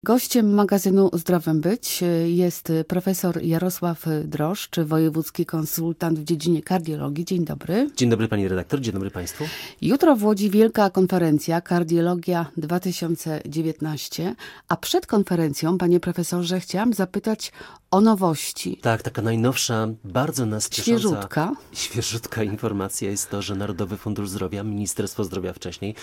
Gościem magazynu Zdrowym Być jest profesor Jarosław Droszcz, wojewódzki konsultant w dziedzinie kardiologii. Dzień dobry. Dzień dobry pani redaktor, dzień dobry państwu. Jutro w Łodzi wielka konferencja Kardiologia 2019, a przed konferencją, panie profesorze, chciałam zapytać o nowości. Tak, taka najnowsza, bardzo nas ciesząca, świeżutka informacja jest to, że Narodowy Fundusz Zdrowia, Ministerstwo Zdrowia wcześniej,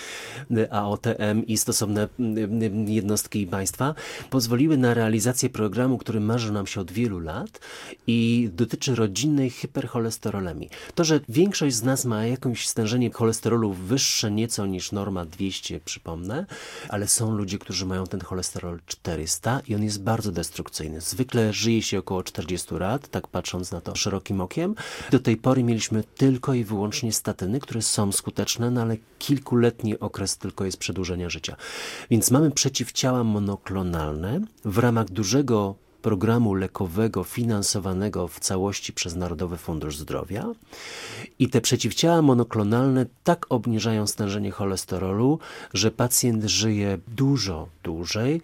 AOTM i stosowne jednostki państwa pozwoliły na realizację programu, który marzy nam się od wielu lat i dotyczy rodzinnej hipercholesterolemii. To, że większość z nas ma jakieś stężenie cholesterolu wyższe nieco niż norma 200, przypomnę, ale są ludzie, którzy mają ten cholesterol 400 i on jest bardzo destrukcyjny. Zwykle żyje się około 40 lat, tak patrząc na to szerokim okiem. Do tej pory mieliśmy tylko i wyłącznie statyny, które są skuteczne, no ale kilkuletni okres tylko jest przedłużenia życia. Więc mamy przeciwciała monoklonalne w ramach dużego programu lekowego finansowanego w całości przez Narodowy Fundusz Zdrowia i te przeciwciała monoklonalne tak obniżają stężenie cholesterolu, że pacjent żyje dużo dłużej,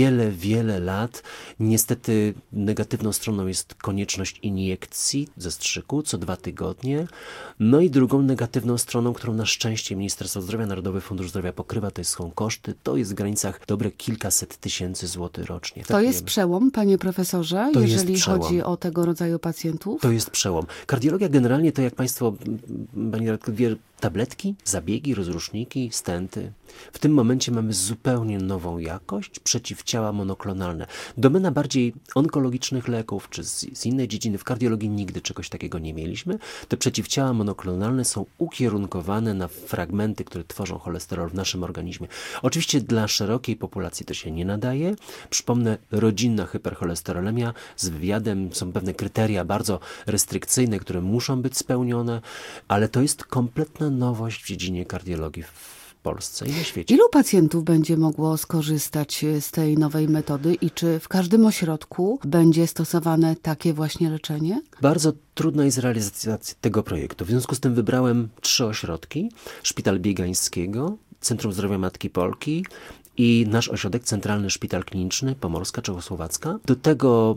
wiele lat. Niestety negatywną stroną jest konieczność iniekcji zastrzyku co 2 tygodnie. No i drugą negatywną stroną, którą na szczęście Ministerstwo Zdrowia, Narodowy Fundusz Zdrowia pokrywa, to są koszty. To jest w granicach dobre kilkaset tysięcy złotych rocznie. To jest przełom, panie profesorze, to jeżeli chodzi o tego rodzaju pacjentów? To jest przełom. Kardiologia generalnie to, jak państwo, pani redaktor wie, tabletki, zabiegi, rozruszniki, stenty. W tym momencie mamy zupełnie nową jakość, przeciwciała monoklonalne. Domena bardziej onkologicznych leków, czy z innej dziedziny. W kardiologii nigdy czegoś takiego nie mieliśmy. Te przeciwciała monoklonalne są ukierunkowane na fragmenty, które tworzą cholesterol w naszym organizmie. Oczywiście dla szerokiej populacji to się nie nadaje. Przypomnę, rodzinna hipercholesterolemia z wywiadem, są pewne kryteria bardzo restrykcyjne, które muszą być spełnione, ale to jest kompletna nowość w dziedzinie kardiologii w Polsce i na świecie. Ilu pacjentów będzie mogło skorzystać z tej nowej metody i czy w każdym ośrodku będzie stosowane takie właśnie leczenie? Bardzo trudna jest realizacja tego projektu. W związku z tym wybrałem 3 ośrodki. Szpital Biegańskiego, Centrum Zdrowia Matki Polki i nasz ośrodek Centralny Szpital Kliniczny Pomorska, Czechosłowacka. Do tego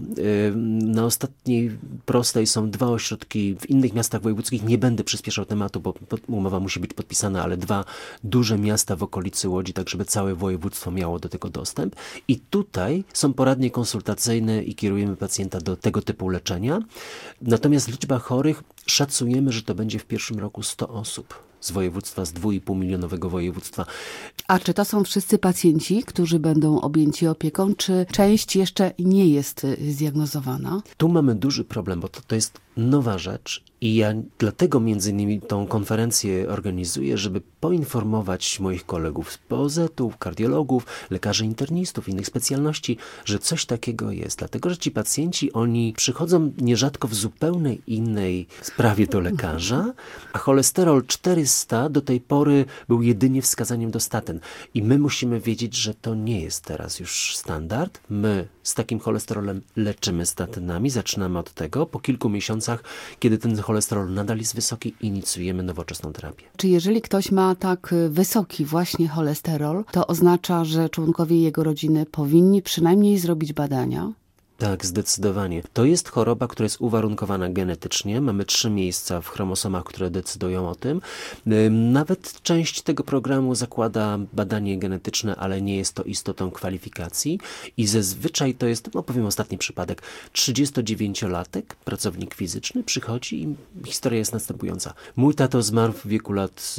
na ostatniej prostej są 2 ośrodki w innych miastach wojewódzkich. Nie będę przyspieszał tematu, bo umowa musi być podpisana, ale 2 duże miasta w okolicy Łodzi, tak żeby całe województwo miało do tego dostęp. I tutaj są poradnie konsultacyjne i kierujemy pacjenta do tego typu leczenia. Natomiast liczba chorych szacujemy, że to będzie w pierwszym roku 100 osób. Z województwa, z 2,5 milionowego województwa. A czy to są wszyscy pacjenci, którzy będą objęci opieką, czy część jeszcze nie jest zdiagnozowana? Tu mamy duży problem, bo to jest nowa rzecz i ja dlatego między innymi tą konferencję organizuję, żeby poinformować moich kolegów z POZ-ów, kardiologów, lekarzy internistów, innych specjalności, że coś takiego jest. Dlatego, że ci pacjenci, oni przychodzą nierzadko w zupełnie innej sprawie do lekarza, a cholesterol 400 do tej pory był jedynie wskazaniem do statyn. I my musimy wiedzieć, że to nie jest teraz już standard. My z takim cholesterolem leczymy statynami, zaczynamy od tego. Po kilku miesiącach, kiedy ten cholesterol nadal jest wysoki, inicjujemy nowoczesną terapię. Czy jeżeli ktoś ma tak wysoki właśnie cholesterol, to oznacza, że członkowie jego rodziny powinni przynajmniej zrobić badania? Tak, zdecydowanie. To jest choroba, która jest uwarunkowana genetycznie. Mamy 3 miejsca w chromosomach, które decydują o tym. Nawet część tego programu zakłada badanie genetyczne, ale nie jest to istotą kwalifikacji. I zazwyczaj to jest, powiem ostatni przypadek, 39-latek, pracownik fizyczny, przychodzi i historia jest następująca. Mój tato zmarł w wieku lat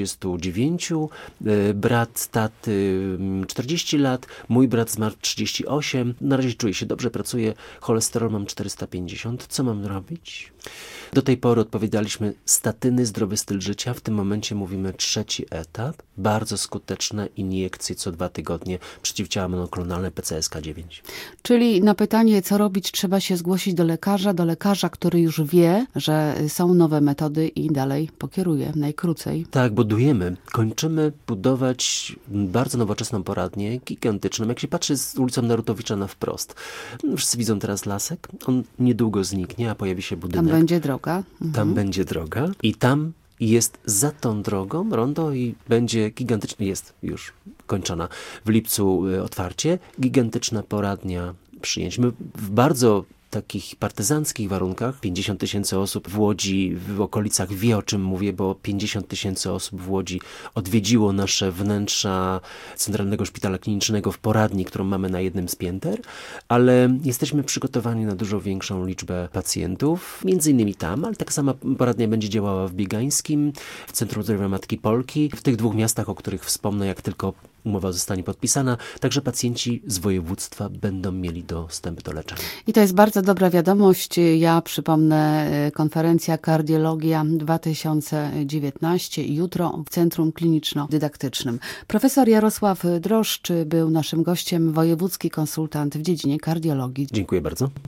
39, brat taty 40 lat, mój brat zmarł 38. Na razie czuję się dobrze, pracuję, cholesterol mam 450. Co mam robić? Do tej pory odpowiadaliśmy statyny, zdrowy styl życia. W tym momencie mówimy 3. etap. Bardzo skuteczne iniekcje co 2 tygodnie, przeciwciała monoklonalne PCSK9. Czyli na pytanie, co robić, trzeba się zgłosić do lekarza, który już wie, że są nowe metody i dalej pokieruje najkrócej. Tak, kończymy budować bardzo nowoczesną poradnię, gigantyczną. Jak się patrzy z ulicą Narutowicza na wprost, wszyscy widzą teraz lasek, on niedługo zniknie, a pojawi się budynek. Tam będzie droga. Tam będzie droga i tam jest za tą drogą rondo i będzie gigantyczny, jest już kończona w lipcu otwarcie, gigantyczna poradnia przyjęć. My w bardzo takich partyzanckich warunkach. 50 000 osób w Łodzi, w okolicach wie, o czym mówię, bo 50 000 osób w Łodzi odwiedziło nasze wnętrza Centralnego Szpitala Klinicznego w poradni, którą mamy na jednym z pięter, ale jesteśmy przygotowani na dużo większą liczbę pacjentów, między innymi tam, ale taka sama poradnia będzie działała w Biegańskim, w Centrum Zdrowia Matki Polki, w tych 2 miastach, o których wspomnę, jak tylko umowa zostanie podpisana, także pacjenci z województwa będą mieli dostęp do leczenia. I to jest bardzo dobra wiadomość. Ja przypomnę, konferencja Kardiologia 2019 jutro w Centrum Kliniczno-Dydaktycznym. Profesor Jarosław Droszcz był naszym gościem, wojewódzki konsultant w dziedzinie kardiologii. Dziękuję bardzo.